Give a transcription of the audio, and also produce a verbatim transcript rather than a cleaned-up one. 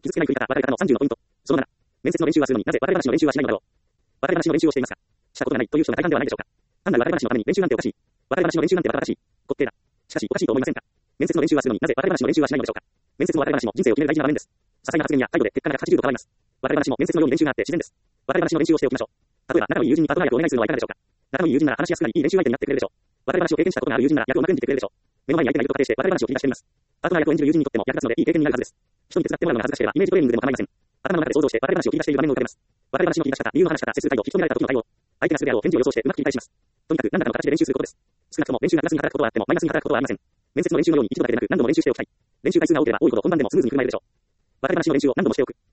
傷つけない振り方、別れ方のさんじゅうのポイント。そのなな、面接の練習はするのになぜ別れ話の練習はしないのだろう。別れ話の練習をしていますか？したことがないという人が大半ではないでしょうか。単なる別れ話のために練習なんておかしい。別れ話の練習なんてバカバカしい。滑稽だ。しかし、おかしいと思いませんか？面接の練習はするのになぜ別れ話の練習はしないのでしょうか。面接も別れ話も人生を決める大事な場面です。些細な発言や態度で結果がひゃくはちじゅうど変わります。別れ話も面接のように練習があって自然です。別れ話の練習をしておきましょう。例えば、仲のいい友人にパートナー役をお願いするのはいかがでしょうか。仲のいい友人なら話しやすくなり、いい練習相手になってくれるでしょう。別れ話を経験したことがある友人なら役をうまく演じてくれるでしょう。目の前に相手がいると仮定して別れ話を繰り出してみます。パートナー役を演じる友人にとっても役立つのでいい経験になるはずです。人に手伝ってもらうのが恥ずかしければイメージトレーニングでも構いません。頭の中で想像して別れ話を繰り出している場面を浮かべます。別れ話の切り出し方、理由の話し方、接する態度、聞き止められた時の対応。相手がするであろう返事を予想してうまく繰り返します。とにかく何らかの形で練習することです。少なくとも練習がプラスに働くことはあってもマイナスに働くことはありません。面接の練習のように一度だけでなく何度も練習しておきたい。練習回数が多ければ多いほど本番でもスムーズに振る舞えるでしょう。別れ話の練習を何度もしておく。